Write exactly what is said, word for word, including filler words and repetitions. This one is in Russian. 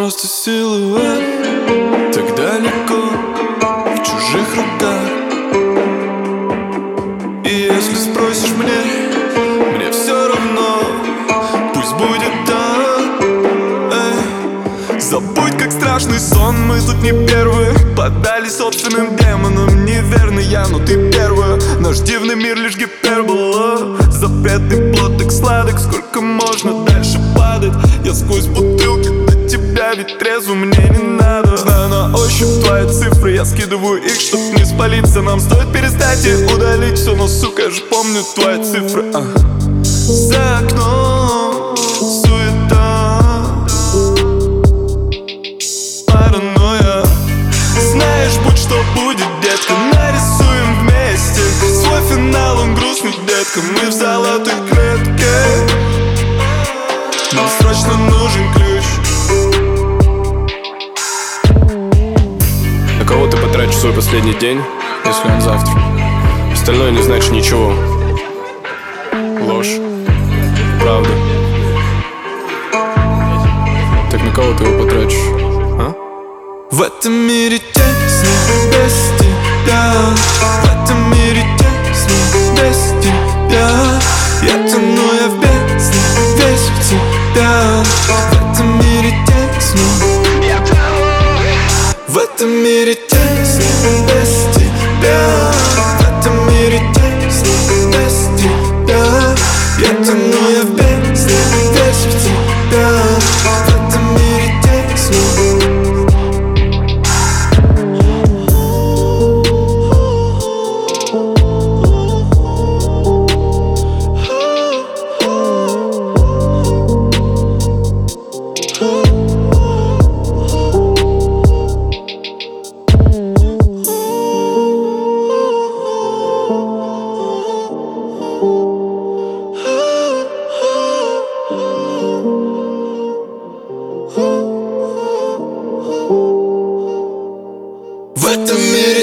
просто силуэт, так далеко в чужих руках. И если спросишь мне, мне все равно, пусть будет так. Эй, забудь, как страшный сон, мы тут не первые. Поддались собственным демонам, неверно я, но ты первая. Наш дивный мир лишь гипербола, запретный плод так сладок. Сколько можно дальше падать? Я сквозь бутылки до тебя, ведь трезву мне не надо. Знаю на ощупь твои цифры, я скидываю их, чтоб не спалиться. Нам стоит перестать и удалить все, но, сука, я же помню твои цифры. а. За окном суета, паранойя. Знаешь, будь что будет, детка, нарисуем вместе свой финал, он грустный, детка. Мы в золотой клетке, нам срочно нужен ключ. На кого ты потратишь свой последний день, если он завтра? Остальное не значит ничего. Ложь, правда. Так на кого ты его потратишь, а? В этом мире тесно без тебя, в этом мире тесно без тебя. Я тону, я в бездне, весь в тебя. В этом мире тесно, в этом мире тесно без тебя. В этом мире тесно без тебя. Я тону, я в бездне, весь в тебя. В этом мире тесно. В этом мире